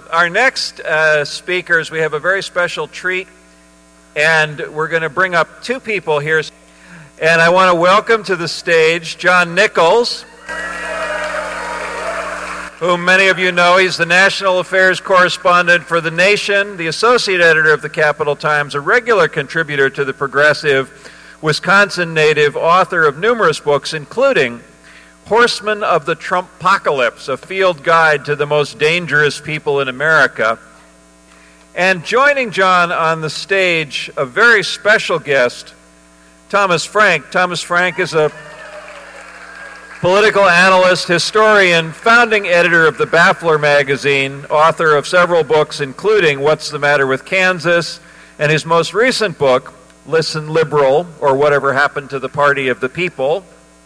Our next speakers, we have a very special treat, and we're going to bring up two people here. And I want to welcome to the stage John Nichols, whom many of you know. He's the national affairs correspondent for The Nation, the associate editor of the Capital Times, a regular contributor to the Progressive, Wisconsin native, author of numerous books, including Horsemen of the Trumpocalypse, a field guide to the most dangerous people in America. And joining John on the stage, a very special guest, Thomas Frank. Thomas Frank is a political analyst, historian, founding editor of the Baffler magazine, author of several books, including What's the Matter with Kansas, and his most recent book, Listen Liberal, or Whatever Happened to the Party of the People.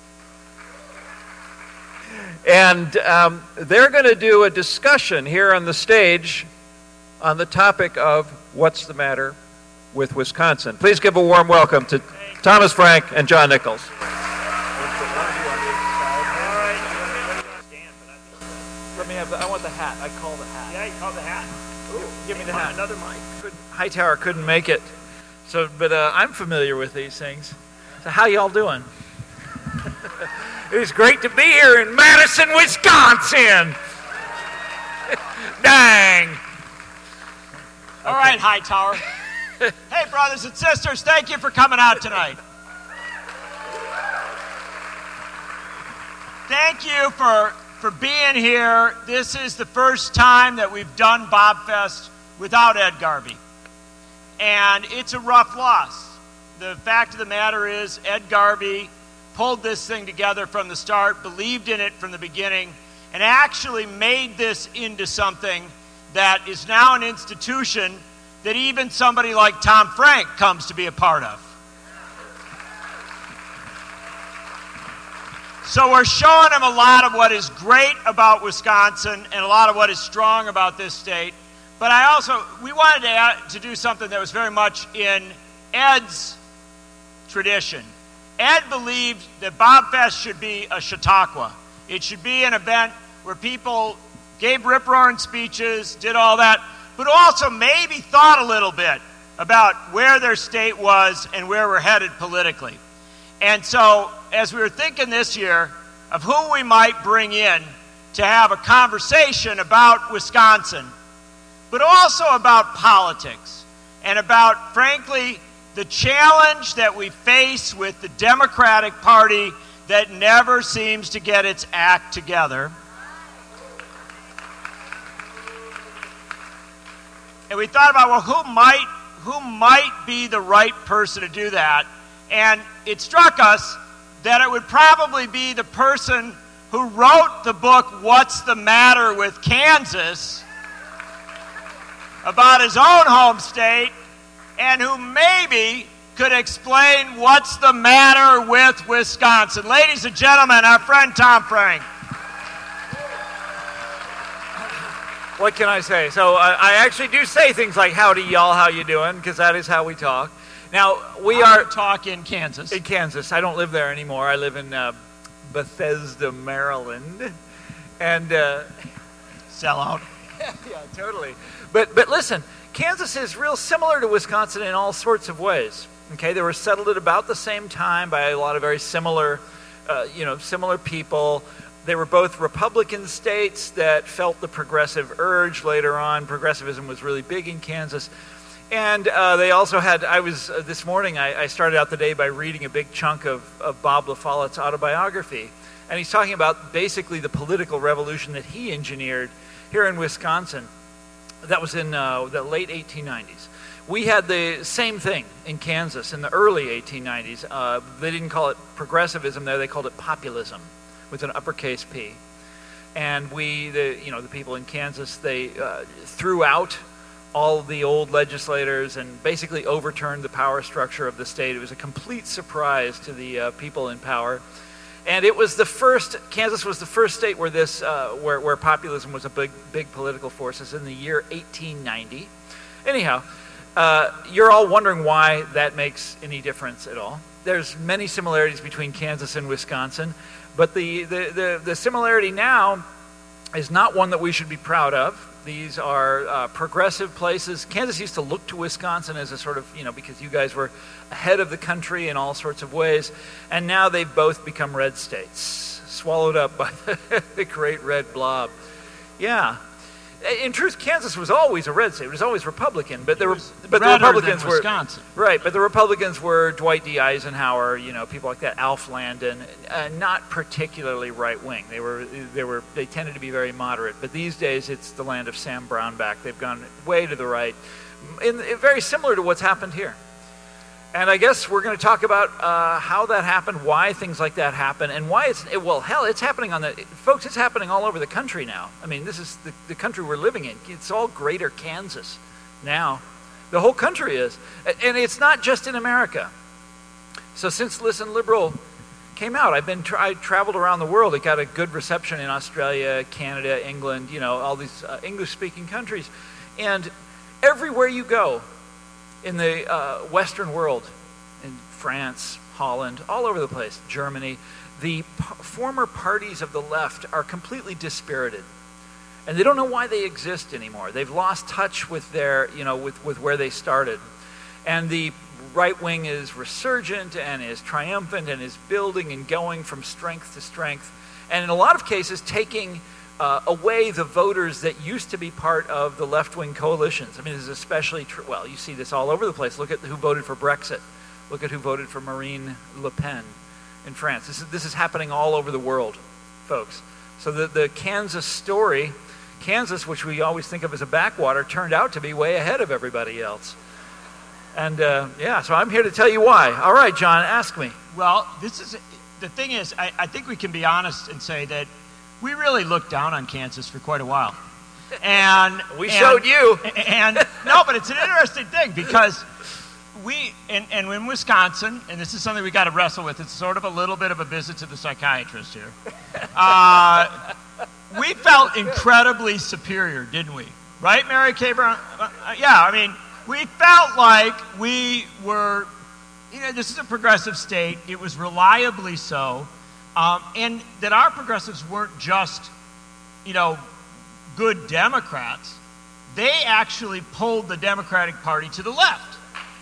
And they're going to do a discussion here on the stage on the topic of what's the matter with Wisconsin. Please give a warm welcome to Thomas Frank and John Nichols. Let me have I want the hat. I call the hat. Yeah, you call the hat. Ooh, give me the hat. Another mic. Hightower couldn't make it. So, but I'm familiar with these things. So how y'all doing? It's great to be here in Madison, Wisconsin. Dang. All right, Hightower. Hey, brothers and sisters, thank you for coming out tonight. Thank you for being here. This is the first time that we've done Bobfest without Ed Garvey. And it's a rough loss. The fact of the matter is, Ed Garvey pulled this thing together from the start, believed in it from the beginning, and actually made this into something that is now an institution that even somebody like Tom Frank comes to be a part of. So we're showing him a lot of what is great about Wisconsin and a lot of what is strong about this state. But we wanted to do something that was very much in Ed's tradition. Ed believed that Bobfest should be a Chautauqua. It should be an event where people gave rip-roaring speeches, did all that, but also maybe thought a little bit about where their state was and where we're headed politically. And so, as we were thinking this year of who we might bring in to have a conversation about Wisconsin, but also about politics and about, frankly, the challenge that we face with the Democratic Party that never seems to get its act together. And we thought about, well, who might be the right person to do that? And it struck us that it would probably be the person who wrote the book, What's the Matter with Kansas, about his own home state, and who maybe could explain what's the matter with Wisconsin. Ladies and gentlemen, our friend Tom Frank. What can I say? So I actually do say things like, howdy y'all, how you doing? Because that is how we talk. Now, we are talk in Kansas. In Kansas. I don't live there anymore. I live in Bethesda, Maryland. And sell out. Yeah, totally. But listen, Kansas is real similar to Wisconsin in all sorts of ways. Okay, they were settled at about the same time by a lot of very similar, similar people. They were both Republican states that felt the progressive urge later on. Progressivism was really big in Kansas. And they also had, this morning, I started out the day by reading a big chunk of Bob La Follette's autobiography. And he's talking about basically the political revolution that he engineered here in Wisconsin. That was in the late 1890s. We had the same thing in Kansas in the early 1890s. They didn't call it progressivism there, they called it populism with an uppercase P. And the people in Kansas, they threw out all of the old legislators and basically overturned the power structure of the state. It was a complete surprise to the people in power. And it was Kansas was the first state where where populism was a big political force. It's in the year 1890. Anyhow, you're all wondering why that makes any difference at all. There's many similarities between Kansas and Wisconsin, but the similarity now is not one that we should be proud of. These are progressive places. Kansas used to look to Wisconsin as a sort of, because you guys were ahead of the country in all sorts of ways. And now they've both become red states, swallowed up by the great red blob. Yeah. In truth, Kansas was always a red state. It was always Republican, but the Republicans were Wisconsin. Right. But the Republicans were Dwight D. Eisenhower, people like that, Alf Landon, not particularly right wing. They tended to be very moderate. But these days, it's the land of Sam Brownback. They've gone way to the right, very similar to what's happened here. And I guess we're going to talk about how that happened, why things like that happen, and why it's happening folks, it's happening all over the country now. I mean, this is the country we're living in. It's all greater Kansas now. The whole country is. And it's not just in America. So since Listen Liberal came out, I traveled around the world. It got a good reception in Australia, Canada, England, all these English-speaking countries. And everywhere you go, in the Western world, in France, Holland, all over the place, Germany, the former parties of the left are completely dispirited. And they don't know why they exist anymore. They've lost touch with their, with where they started. And the right wing is resurgent and is triumphant and is building and going from strength to strength. And in a lot of cases, taking away the voters that used to be part of the left-wing coalitions. I mean, this is especially true. Well, you see this all over the place. Look at who voted for Brexit. Look at who voted for Marine Le Pen in France. This is happening all over the world, folks. So the Kansas story, Kansas, which we always think of as a backwater, turned out to be way ahead of everybody else. And so I'm here to tell you why. All right, John, ask me. Well, the thing is, I think we can be honest and say that we really looked down on Kansas for quite a while. And we showed you. And no, but it's an interesting thing because and in Wisconsin, and this is something we got to wrestle with, it's sort of a little bit of a visit to the psychiatrist here. We felt incredibly superior, didn't we? Right, Mary Kay Brown? Yeah, I mean, we felt like we were, this is a progressive state. It was reliably so. And that our progressives weren't just, good Democrats. They actually pulled the Democratic Party to the left.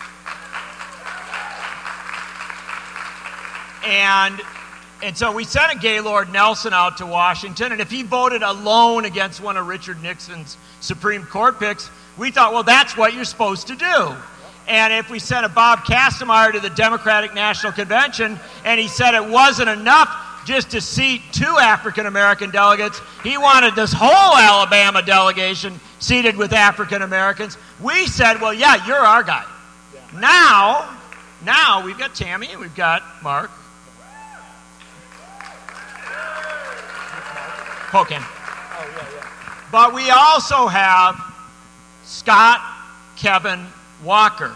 And so we sent a Gaylord Nelson out to Washington, and if he voted alone against one of Richard Nixon's Supreme Court picks, we thought, well, that's what you're supposed to do. And if we sent a Bob Kastemeyer to the Democratic National Convention, and he said it wasn't enough just to seat 2 African-American delegates, he wanted this whole Alabama delegation seated with African-Americans, we said, well, yeah, you're our guy. Yeah. Now we've got Tammy and we've got Mark. Poke him. But we also have Scott Kevin Walker.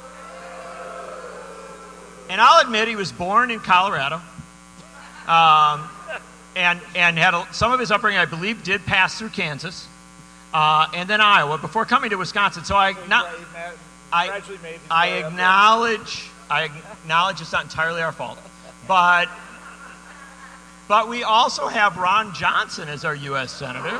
And I'll admit he was born in Colorado. And had some of his upbringing, I believe, did pass through Kansas, and then Iowa before coming to Wisconsin. So I acknowledge it's not entirely our fault, but we also have Ron Johnson as our U.S. Senator.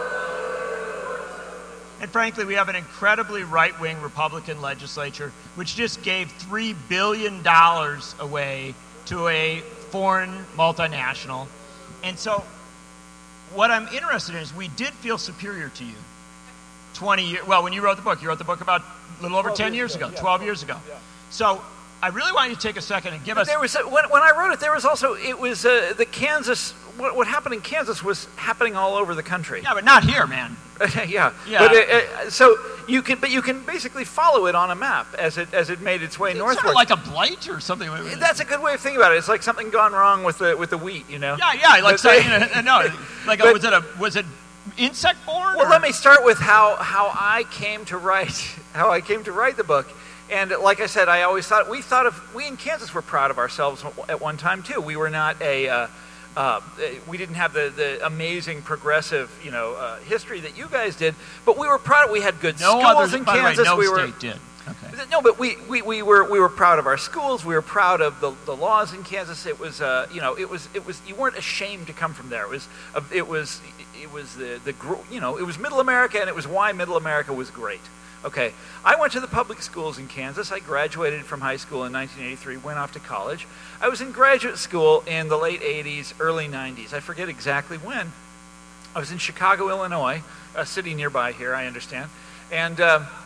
And frankly, we have an incredibly right-wing Republican legislature, which just gave $3 billion away to a foreign multinational. And so what I'm interested in is we did feel superior to you 20 years. Well, when you wrote the book about a little over 10 years ago, 12 years ago. Yeah. So I really want you to take a second and give us... There was, when I wrote it, there was also, it was the Kansas, what happened in Kansas was happening all over the country. Yeah, but not here, man. Yeah. But so you can basically follow it on a map as it made its way northward. Sort of like a blight or something. That's a good way of thinking about it. It's like something gone wrong with the wheat, Yeah, like was it insect born? Well, let me start with how I came to write the book. And like I said, I always thought we in Kansas were proud of ourselves at one time too. We were not we didn't have the amazing progressive history that you guys did, but we were proud. We had good schools in Kansas. No state did. Okay. No, but we were proud of our schools. We were proud of the laws in Kansas. It was you weren't ashamed to come from there. it was Middle America, and it was why Middle America was great. Okay, I went to the public schools in Kansas. I graduated from high school in 1983, went off to college. I was in graduate school in the late 80s, early 90s. I forget exactly when. I was in Chicago, Illinois, a city nearby here, I understand. And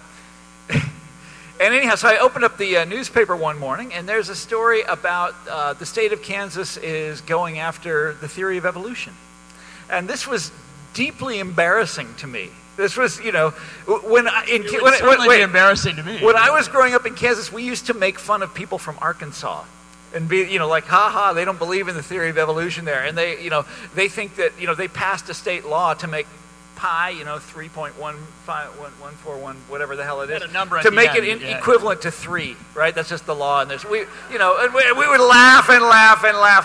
anyhow, so I opened up the newspaper one morning, and there's a story about the state of Kansas is going after the theory of evolution. And this was deeply embarrassing to me. This was, it would certainly be embarrassing to me. When I was growing up in Kansas, we used to make fun of people from Arkansas. And be, like, ha, they don't believe in the theory of evolution there. And they think that, they passed a state law to make pi, 3.15141, whatever the hell it is, to make it equivalent to 3, right? That's just the law. And and we would laugh and laugh and laugh,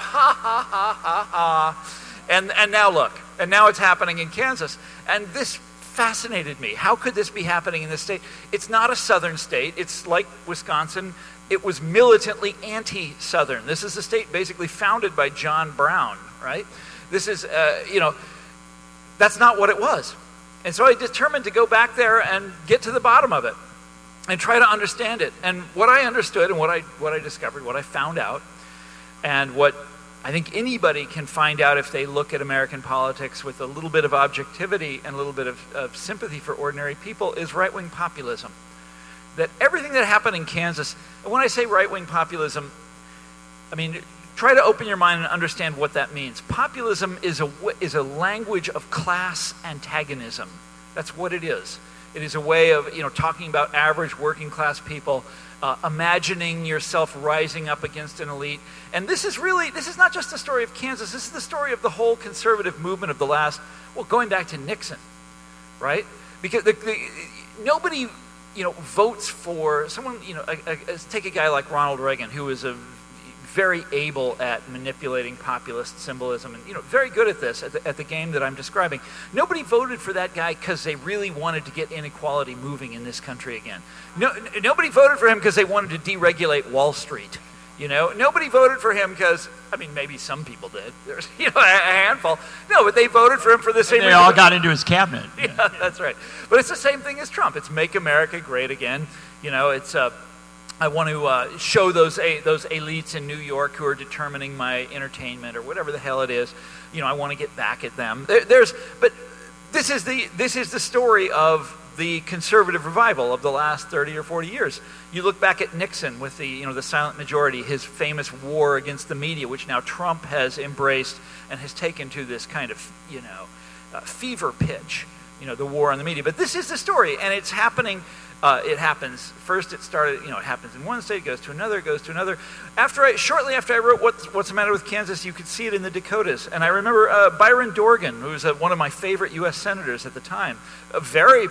ha. And now look, and now it's happening in Kansas. And this fascinated me. How could this be happening in this state? It's not a southern state. It's like Wisconsin. It was militantly anti-southern. This is a state basically founded by John Brown, right? This is, that's not what it was. And so I determined to go back there and get to the bottom of it and try to understand it. And what I understood and what I discovered, what I found out, and what I think anybody can find out if they look at American politics with a little bit of objectivity and a little bit of sympathy for ordinary people, is right-wing populism. That everything that happened in Kansas, and when I say right-wing populism, I mean, try to open your mind and understand what that means. Populism is a language of class antagonism. That's what it is. It is a way of, talking about average working class people, imagining yourself rising up against an elite. And this is not just the story of Kansas. This is the story of the whole conservative movement of the last, going back to Nixon, right? Because nobody, votes for someone, take a guy like Ronald Reagan, who is very able at manipulating populist symbolism and, very good at this, at the game that I'm describing. Nobody voted for that guy because they really wanted to get inequality moving in this country again. Nobody voted for him because they wanted to deregulate Wall Street. Nobody voted for him because, maybe some people did. There's, a handful. No, but they voted for him for the same reason. They all got into his cabinet. Yeah, that's right. But it's the same thing as Trump. It's make America great again. It's I want to show those elites in New York who are determining my entertainment or whatever the hell it is. I want to get back at them. But this is the story of the conservative revival of the last 30 or 40 years. You look back at Nixon with the silent majority, his famous war against the media, which now Trump has embraced and has taken to this kind of fever pitch. The war on the media. But this is the story, and it's happening. It happens. First it started, it happens in one state, goes to another. Shortly after I wrote What's the Matter with Kansas, you could see it in the Dakotas. And I remember Byron Dorgan, who was one of my favorite U.S. senators at the time, a very,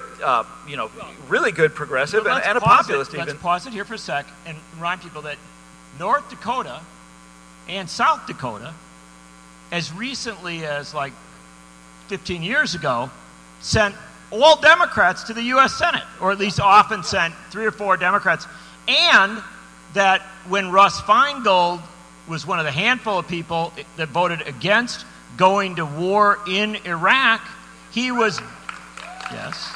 really good progressive and a populist even. Let's pause it here for a sec and remind people that North Dakota and South Dakota, as recently as 15 years ago, sent all Democrats to the U.S. Senate, or at least often sent 3 or 4 Democrats, and that when Russ Feingold was one of the handful of people that voted against going to war in Iraq, he was, yes,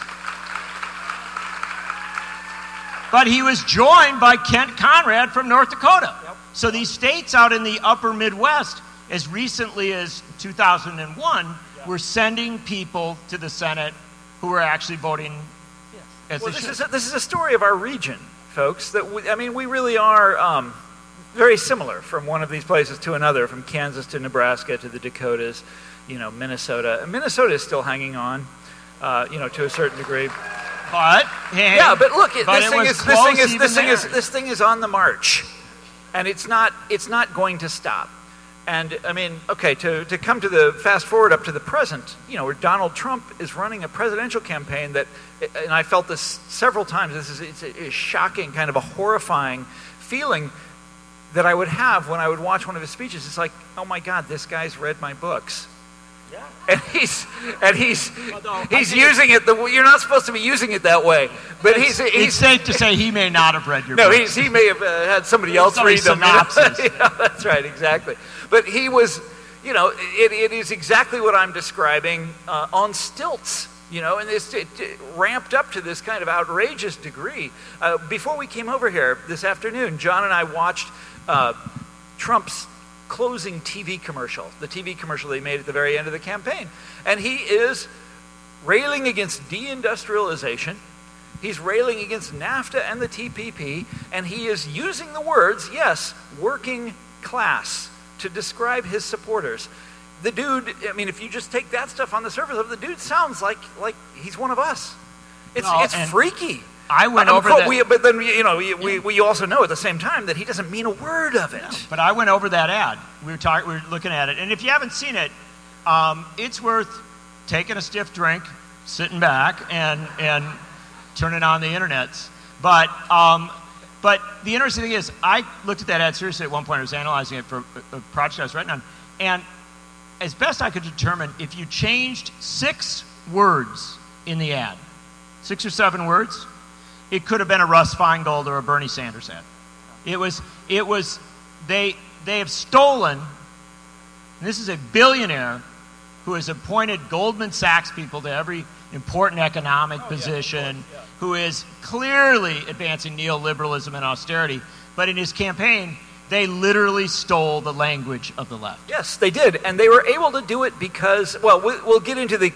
but he was joined by Kent Conrad from North Dakota. Yep. So these states out in the upper Midwest, as recently as 2001, were sending people to the Senate who were actually voting as they should. This is a story of our region, folks. That we really are very similar from one of these places to another, from Kansas to Nebraska to the Dakotas, Minnesota. Minnesota is still hanging on, to a certain degree. But but look, this thing is on the march, and it's not going to stop. And to come to the fast forward up to the present, where Donald Trump is running a presidential campaign that, and I felt this several times, it's a shocking, kind of a horrifying feeling that I would have when I would watch one of his speeches. It's like, oh my God, this guy's read my books. Yeah. And he's using it. You're not supposed to be using it that way, but he's safe to say he may not have read your books. He may have had somebody else read them. Synopsis. Yeah, that's right, exactly. But he was it is exactly what I'm describing on stilts. And it ramped up to this kind of outrageous degree. Before we came over here this afternoon, John and I watched Trump's closing TV commercial, the TV commercial they made at the very end of the campaign. And he is railing against deindustrialization. He's railing against NAFTA and the TPP, and he is using the words, yes, working class, to describe his supporters. The dude, if you just take that stuff on the surface of it, the dude sounds like he's one of us. It's freaky. I went over that. But then, we also know at the same time that he doesn't mean a word of it. No, but I went over that ad. We were looking at it. And if you haven't seen it, it's worth taking a stiff drink, sitting back, and turning on the internets. But the interesting thing is, I looked at that ad seriously at one point. I was analyzing it for a project I was writing on. And as best I could determine, if you changed 6 words in the ad, 6 or 7 words, it could have been a Russ Feingold or a Bernie Sanders ad. They have stolen, and this is a billionaire who has appointed Goldman Sachs people to every important economic position, who is clearly advancing neoliberalism and austerity, but in his campaign, they literally stole the language of the left. Yes, they did, and they were able to do it because, well, we'll get into the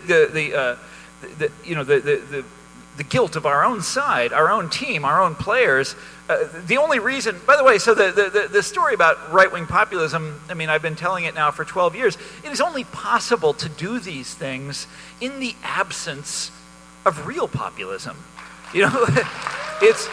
guilt of our own side, our own team, our own players. The only reason, by the way, so the story about right-wing populism, I've been telling it now for 12 years. It is only possible to do these things in the absence of real populism. It's.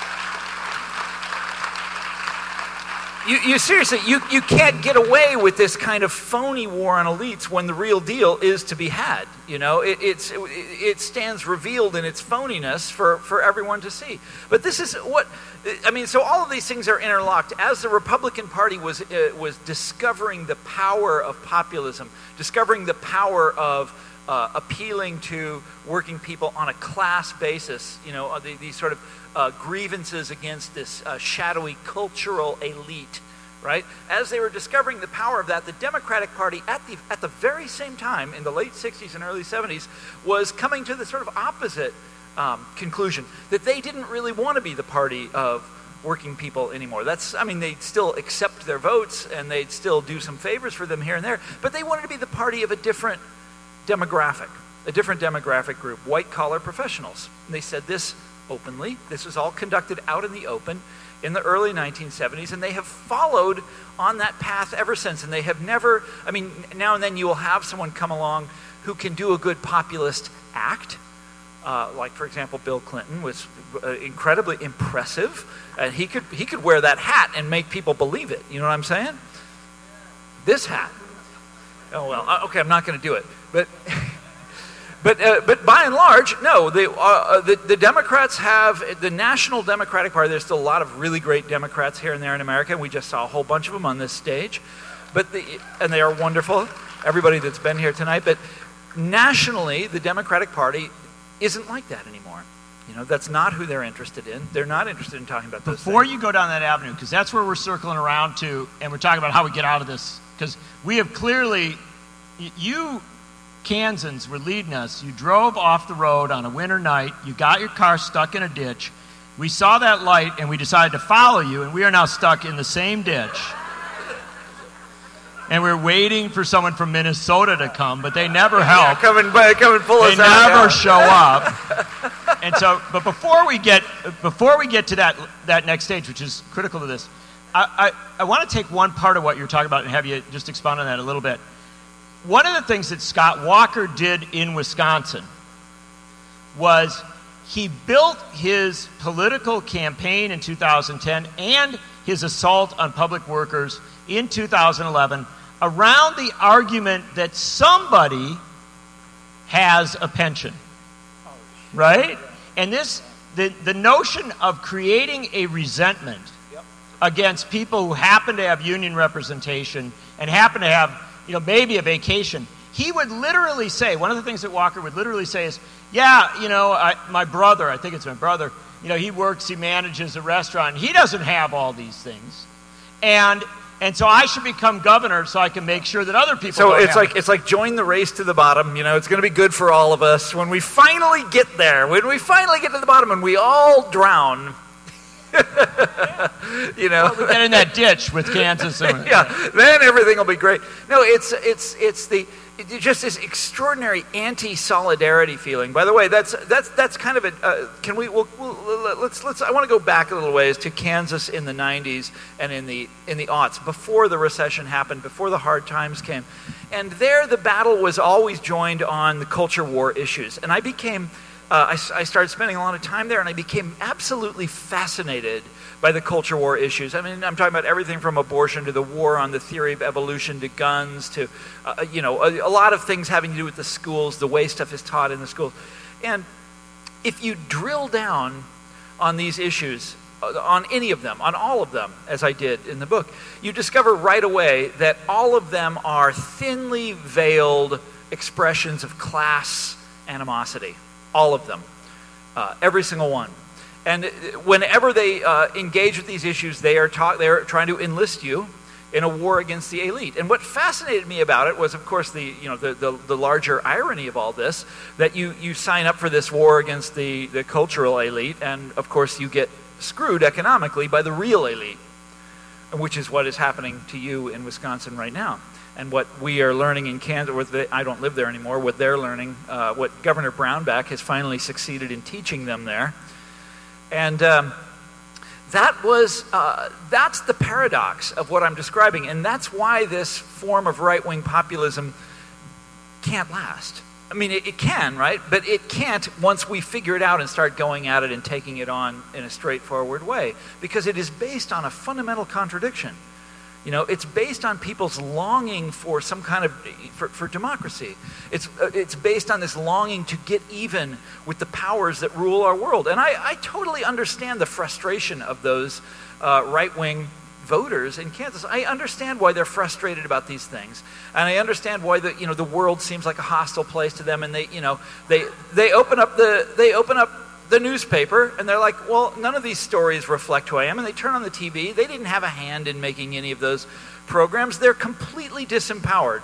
You seriously, you can't get away with this kind of phony war on elites when the real deal is to be had. It stands revealed in its phoniness for everyone to see. But this is what, so all of these things are interlocked. As the Republican Party was discovering the power of populism, discovering the power of appealing to working people on a class basis, these sort of grievances against this shadowy cultural elite, right? As they were discovering the power of that, the Democratic Party at the very same time, in the late 60s and early 70s, was coming to the sort of opposite conclusion, that they didn't really want to be the party of working people anymore. They'd still accept their votes, and they'd still do some favors for them here and there, but they wanted to be the party of a different demographic group, white-collar professionals. And they said this openly. This was all conducted out in the open in the early 1970s, and they have followed on that path ever since. And they have never, now and then you will have someone come along who can do a good populist act. Like, for example, Bill Clinton was incredibly impressive, and he could wear that hat and make people believe it. You know what I'm saying? This hat. Oh, well, okay, I'm not going to do it. But by and large, no. The Democrats have the National Democratic Party. There's still a lot of really great Democrats here and there in America, and we just saw a whole bunch of them on this stage. And they are wonderful. Everybody that's been here tonight. But nationally, the Democratic Party isn't like that anymore. That's not who they're interested in. They're not interested in talking about those things. Before you go down that avenue, because that's where we're circling around to, and we're talking about how we get out of this, because we have clearly, you Kansans were leading us. You drove off the road on a winter night. You got your car stuck in a ditch. We saw that light, and we decided to follow you, and we are now stuck in the same ditch. And we're waiting for someone from Minnesota to come, but they never help. Come and pull us out. They never show up. And so, but before we get to that next stage, which is critical to this, I want to take one part of what you're talking about and have you just expound on that a little bit. One of the things that Scott Walker did in Wisconsin was he built his political campaign in 2010 and his assault on public workers in 2011 around the argument that somebody has a pension, right? And the notion of creating a resentment against people who happen to have union representation and happen to have, maybe a vacation. He would literally say, one of the things that Walker would literally say is, my brother, I think it's my brother, he manages a restaurant. He doesn't have all these things. And And so I should become governor so I can make sure that other people So don't it's have like it's like join the race to the bottom. It's going to be good for all of us when we finally get there. When we finally get to the bottom and we all drown. Well, we get in that ditch with Kansas. Yeah, then everything will be great. No, it's just this extraordinary anti-solidarity feeling. By the way, that's kind of a. Can we? Let's. I want to go back a little ways to Kansas in the '90s and in the aughts, before the recession happened, before the hard times came, and there the battle was always joined on the culture war issues, and I became. I started spending a lot of time there, and I became absolutely fascinated by the culture war issues. I mean, I'm talking about everything from abortion to the war on the theory of evolution to guns to, a lot of things having to do with the schools, the way stuff is taught in the schools. And if you drill down on these issues, on any of them, on all of them, as I did in the book, you discover right away that all of them are thinly veiled expressions of class animosity. All of them. Every single one. And whenever they engage with these issues, they are trying to enlist you in a war against the elite. And what fascinated me about it was, of course, the larger irony of all this, that you sign up for this war against the cultural elite, and of course you get screwed economically by the real elite, which is what is happening to you in Wisconsin right now. And what we are learning in Kansas, I don't live there anymore, what they're learning, what Governor Brownback has finally succeeded in teaching them there. And that's the paradox of what I'm describing. And that's why this form of right-wing populism can't last. I mean, it can, right? But it can't once we figure it out and start going at it and taking it on in a straightforward way. Because it is based on a fundamental contradiction. It's based on people's longing for some kind of for democracy. It's based on this longing to get even with the powers that rule our world. And I totally understand the frustration of those right-wing voters in Kansas. I understand why they're frustrated about these things, and I understand why the world seems like a hostile place to them. And they open up the newspaper, and they're like, well, none of these stories reflect who I am. And they turn on the TV. They didn't have a hand in making any of those programs. They're completely disempowered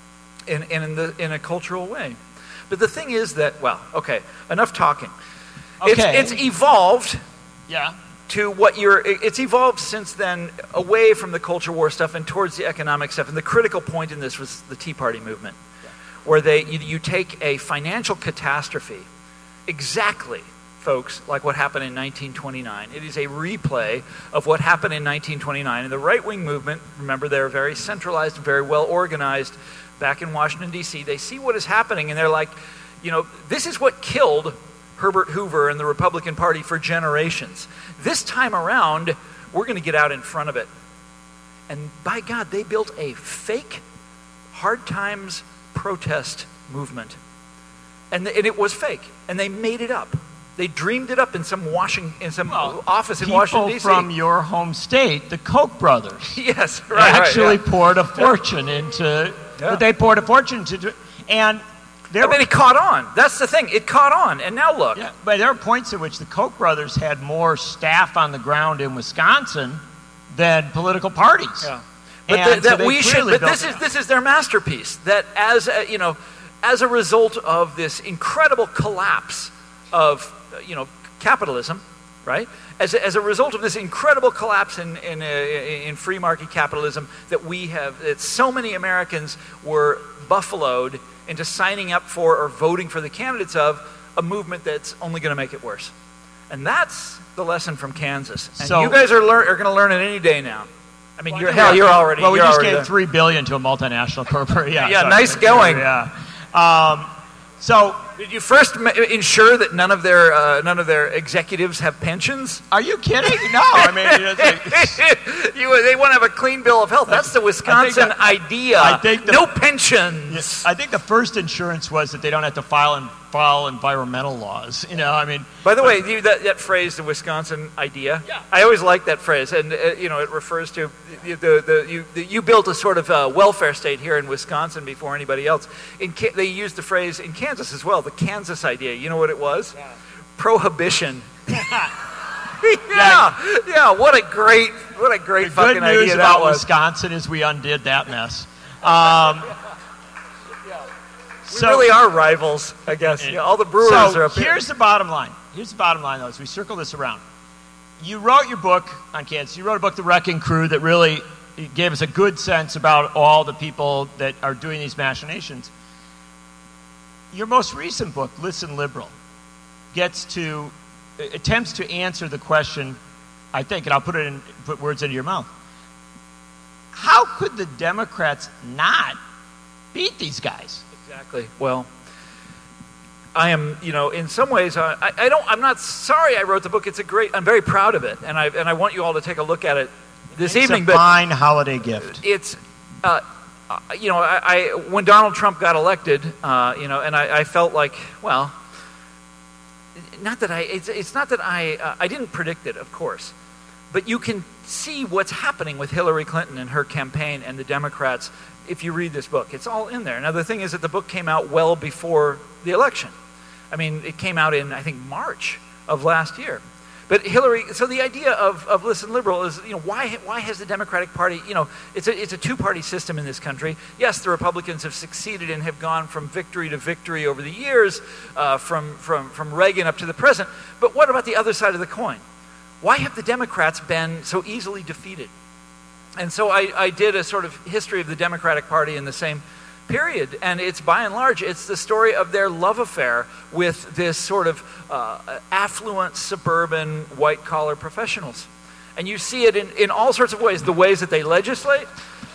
in a cultural way. But the thing is that, enough talking. Okay. It's evolved to it's evolved since then away from the culture war stuff and towards the economic stuff. And the critical point in this was the Tea Party movement, where you take a financial catastrophe, exactly, folks, like what happened in 1929. It is a replay of what happened in 1929. And the right-wing movement, remember, they're very centralized and very well organized back in Washington, D.C. They see what is happening, and they're like, this is what killed Herbert Hoover and the Republican Party for generations. This time around, we're going to get out in front of it. And by God, they built a fake hard times protest movement. And it was fake. And they made it up. They dreamed it up in some office in Washington, D.C. People from your home state, the Koch brothers, yes, right, actually poured a fortune into. But they poured a fortune into, and it caught on. That's the thing. It caught on, and now look. Yeah, but there are points at which the Koch brothers had more staff on the ground in Wisconsin than political parties. Yeah. But this is their masterpiece. That as a result of this incredible collapse of capitalism, right? As a result of this incredible collapse in free market capitalism that so many Americans were buffaloed into signing up for or voting for the candidates of a movement that's only going to make it worse. And that's the lesson from Kansas. And you guys are going to learn it any day now. I mean, you're already. Well, we just gave there. $3 billion to a multinational corporation. Yeah, nice going. Yeah. So did you first ensure that none of their executives have pensions? Are you kidding? No, I mean they want to have a clean bill of health. That's the Wisconsin idea. No pensions. I think the first insurance was that they don't have to file environmental laws. By the way, that phrase, the Wisconsin idea. Yeah. I always like that phrase, and it refers to you built a sort of welfare state here in Wisconsin before anybody else. They used the phrase in Kansas as well, the Kansas idea. You know what it was? Yeah. Prohibition. Yeah. What a great fucking idea that was. The good news about Wisconsin is we undid that mess. We really are rivals, I guess. All the brewers are up here. Here's the bottom line. Though, as we circle this around. You wrote your book on Kansas. You wrote a book, The Wrecking Crew, that really gave us a good sense about all the people that are doing these machinations. Your most recent book, Listen Liberal, attempts to answer the question, I think, and I'll put words into your mouth. How could the Democrats not beat these guys? Exactly. Well, I am, in some ways, I'm not sorry I wrote the book. I'm very proud of it, and I want you all to take a look at it this evening. It's a fine holiday gift. It's, when Donald Trump got elected, and I felt like, well, it's not that I didn't predict it, of course, but you can see what's happening with Hillary Clinton and her campaign and the Democrats if you read this book. It's all in there. Now, the thing is that the book came out well before the election. I mean, it came out in, I think, March of last year. But so the idea of Listen Liberal is, why has the Democratic Party, it's a two-party system in this country. Yes, the Republicans have succeeded and have gone from victory to victory over the years, from Reagan up to the present. But what about the other side of the coin? Why have the Democrats been so easily defeated? And so I did a sort of history of the Democratic Party in the same period, and it's by and large, it's the story of their love affair with this sort of affluent, suburban, white-collar professionals. And you see it in all sorts of ways, the ways that they legislate,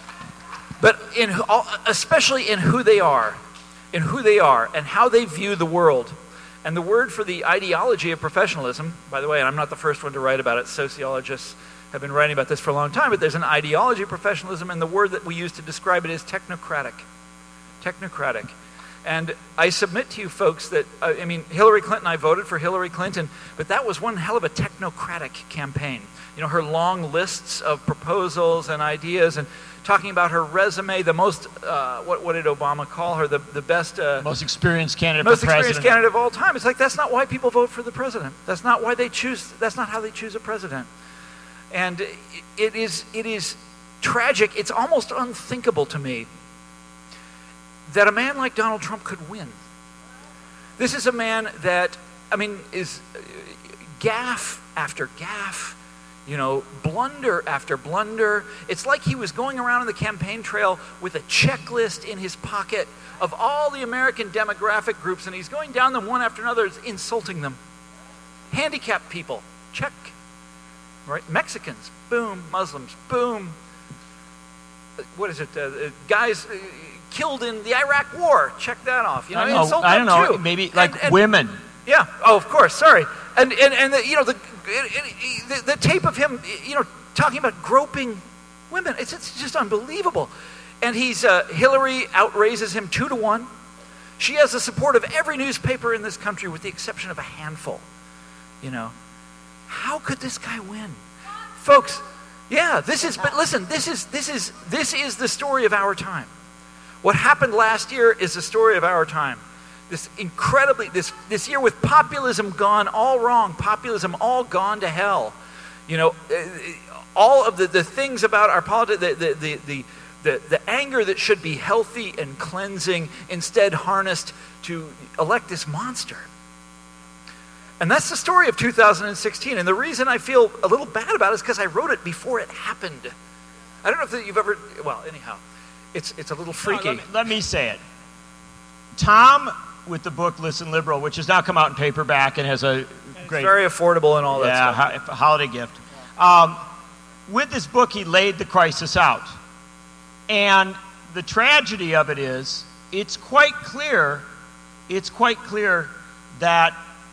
but especially in who they are, and how they view the world. And the word for the ideology of professionalism, by the way, and I'm not the first one to write about it, sociologists have been writing about this for a long time, but there's an ideology of professionalism, and the word that we use to describe it is technocratic. Technocratic. And I submit to you folks that, Hillary Clinton, I voted for Hillary Clinton, but that was one hell of a technocratic campaign. Her long lists of proposals and ideas, and talking about her resume, the most, what did Obama call her, the best... most experienced candidate for president. Most experienced candidate of all time. It's like, that's not why people vote for the president. That's not how they choose a president. And it is tragic. It's almost unthinkable to me that a man like Donald Trump could win. This is a man that, is gaffe after gaffe, blunder after blunder. It's like he was going around on the campaign trail with a checklist in his pocket of all the American demographic groups, and he's going down them one after another, insulting them. Handicapped people, check. Right? Mexicans, boom. Muslims, boom. What is it? Guys killed in the Iraq War, check that off. I don't know. Too. Maybe and women. Yeah. Oh, of course. Sorry. And the tape of him, talking about groping women. It's just unbelievable. And Hillary outraises him 2-1. She has the support of every newspaper in this country, with the exception of a handful. How could this guy win? Folks, but listen, this is the story of our time. What happened last year is the story of our time. This year with populism gone all wrong, populism all gone to hell. All of the things about our politics, the anger that should be healthy and cleansing, instead harnessed to elect this monster. And that's the story of 2016. And the reason I feel a little bad about it is because I wrote it before it happened. I don't know if you've ever... Well, anyhow, it's a little freaky. No, let me say it. Tom, with the book Listen Liberal, which has now come out in paperback and has a great... It's very affordable and all that stuff. Yeah, holiday gift. With this book, he laid the crisis out. And the tragedy of it is, it's quite clear that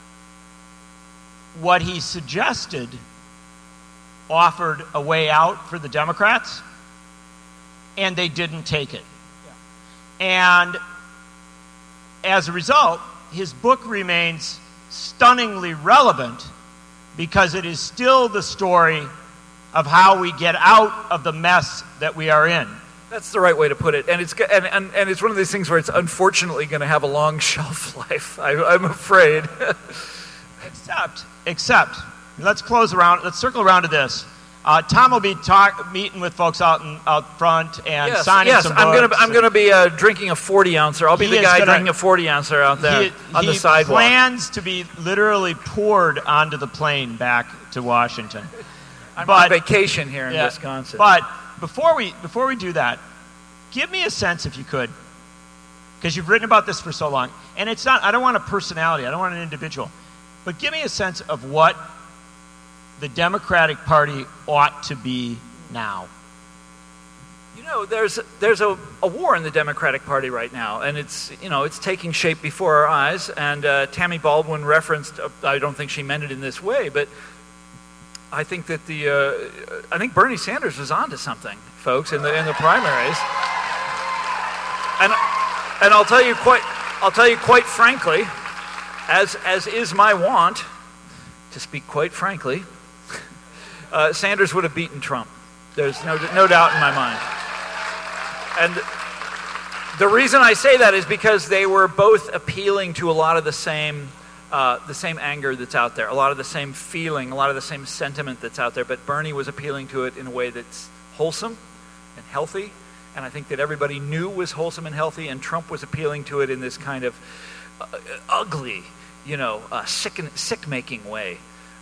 what he suggested offered a way out for the Democrats, and they didn't take it. Yeah. And as a result, his book remains stunningly relevant because it is still the story of how we get out of the mess that we are in. That's the right way to put it. And it's one of these things where it's unfortunately going to have a long shelf life, I'm afraid. Except Let's circle around to this. Tom will be meeting with folks out front and signing some books. I'm going to be drinking a 40-ouncer. I'll be the guy drinking a 40-ouncer out there on the sidewalk. He plans to be literally poured onto the plane back to Washington. I'm on vacation here in Wisconsin. But before we do that, give me a sense, if you could, because you've written about this for so long. And it's not, I don't want a personality, I don't want an individual, but give me a sense of what the Democratic Party ought to be now. You know, there's a war in the Democratic Party right now, and it's taking shape before our eyes. And Tammy Baldwin referenced, I don't think she meant it in this way, but I think that I think Bernie Sanders was onto something, folks, in the primaries. And I'll tell you quite frankly, as is my wont, to speak quite frankly, Sanders would have beaten Trump. There's no doubt in my mind. And the reason I say that is because they were both appealing to a lot of the same anger that's out there, a lot of the same feeling, a lot of the same sentiment that's out there. But Bernie was appealing to it in a way that's wholesome and healthy, and I think that everybody knew was wholesome and healthy. And Trump was appealing to it in this kind of ugly, sick-making way.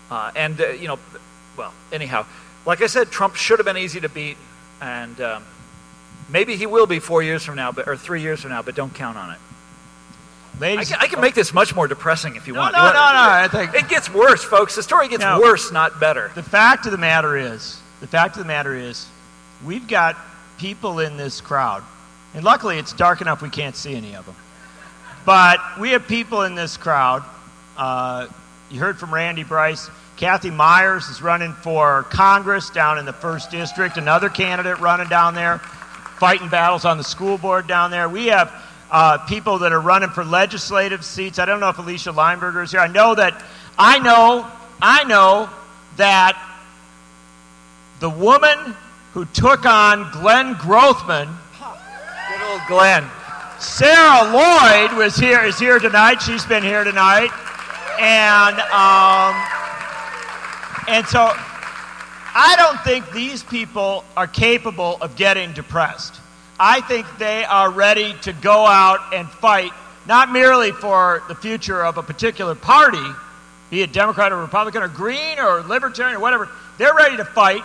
Well, anyhow, like I said, Trump should have been easy to beat, and maybe he will be 4 years from now, or 3 years from now, but don't count on it. Ladies, I can make this much more depressing if you want. No. I think it gets worse, folks. The story gets worse, not better. The fact of the matter is, we've got people in this crowd, and luckily it's dark enough we can't see any of them. But we have people in this crowd. You heard from Randy Bryce. Kathy Myers is running for Congress down in the 1st District, another candidate running down there, fighting battles on the school board down there. We have people that are running for legislative seats. I don't know if Alicia Lineberger is here. I know that the woman who took on Glenn Grothman, good old Glenn, Sarah Lloyd is here tonight. She's been here tonight. And so I don't think these people are capable of getting depressed. I think they are ready to go out and fight, not merely for the future of a particular party, be it Democrat or Republican or Green or Libertarian or whatever. They're ready to fight.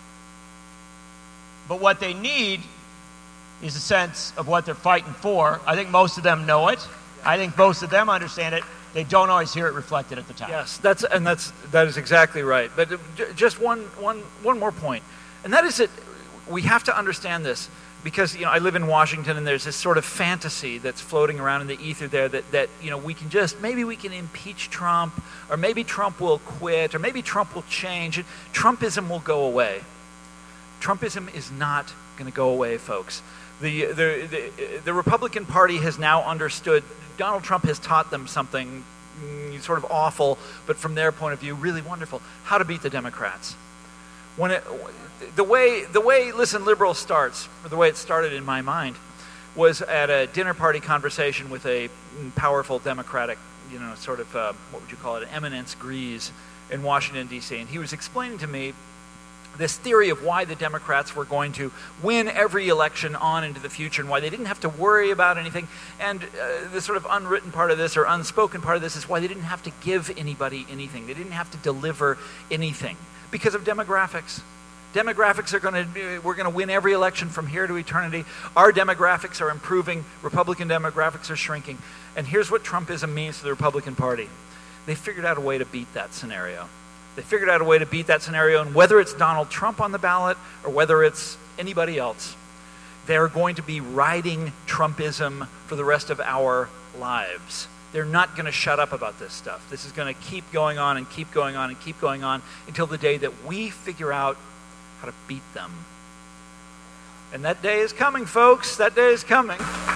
But what they need is a sense of what they're fighting for. I think most of them know it. I think most of them understand it. They don't always hear it reflected at the time. Yes, that is exactly right. But just one more point, and that is that we have to understand this, because I live in Washington, and there's this sort of fantasy that's floating around in the ether there that maybe we can impeach Trump, or maybe Trump will quit, or maybe Trump will change, and Trumpism will go away. Trumpism is not going to go away, folks. The Republican Party has now understood. Donald Trump has taught them something sort of awful, but from their point of view, really wonderful: how to beat the Democrats. The way Listen Liberal starts, or the way it started in my mind, was at a dinner party conversation with a powerful Democratic, sort of what would you call it, an eminence grise in Washington D.C., and he was explaining to me this theory of why the Democrats were going to win every election on into the future, and why they didn't have to worry about anything. And the sort of unwritten part of this, or unspoken part of this, is why they didn't have to give anybody anything. They didn't have to deliver anything because of demographics. Demographics we're going to win every election from here to eternity. Our demographics are improving. Republican demographics are shrinking. And here's what Trumpism means to the Republican Party. They figured out a way to beat that scenario. And whether it's Donald Trump on the ballot or whether it's anybody else, they're going to be riding Trumpism for the rest of our lives. They're not going to shut up about this stuff. This is going to keep going on and keep going on and keep going on until the day that we figure out how to beat them. And that day is coming, folks. That day is coming.